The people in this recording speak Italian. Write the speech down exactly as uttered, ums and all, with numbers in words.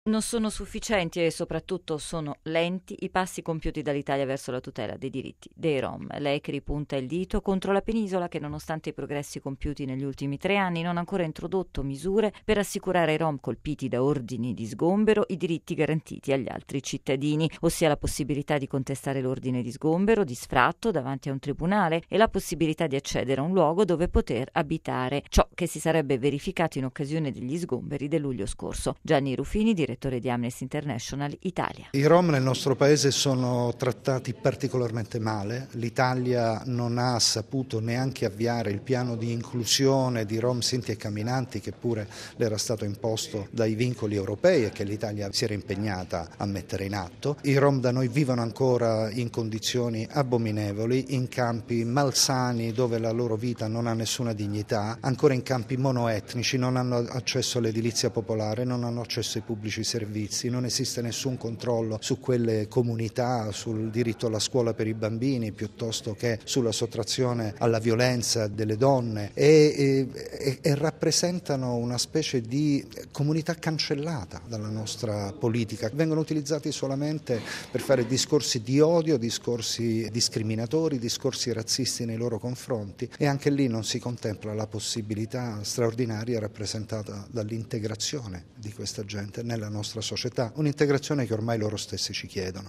Non sono sufficienti e soprattutto sono lenti i passi compiuti dall'Italia verso la tutela dei diritti dei Rom. Lei che ripunta il dito contro la penisola che, nonostante i progressi compiuti negli ultimi tre anni, non ha ancora introdotto misure per assicurare ai Rom colpiti da ordini di sgombero i diritti garantiti agli altri cittadini, ossia la possibilità di contestare l'ordine di sgombero, di sfratto davanti a un tribunale e la possibilità di accedere a un luogo dove poter abitare, ciò che si sarebbe verificato in occasione degli sgomberi del luglio scorso. Gianni Ruffini, direttore di Amnesty International Italia. I Rom nel nostro paese sono trattati particolarmente male. L'Italia non ha saputo neanche avviare il piano di inclusione di Rom, Sinti e camminanti, che pure le era stato imposto dai vincoli europei e che l'Italia si era impegnata a mettere in atto. I Rom da noi vivono ancora in condizioni abominevoli, in campi malsani dove la loro vita non ha nessuna dignità, ancora in campi monoetnici, non hanno accesso all'edilizia popolare, non hanno accesso ai pubblici servizi, non esiste nessun controllo su quelle comunità, sul diritto alla scuola per i bambini, piuttosto che sulla sottrazione alla violenza delle donne e, e, e rappresentano una specie di comunità cancellata dalla nostra politica. Vengono utilizzati solamente per fare discorsi di odio, discorsi discriminatori, discorsi razzisti nei loro confronti, e anche lì non si contempla la possibilità straordinaria rappresentata dall'integrazione di questa gente nella nostra società, un'integrazione che ormai loro stessi ci chiedono.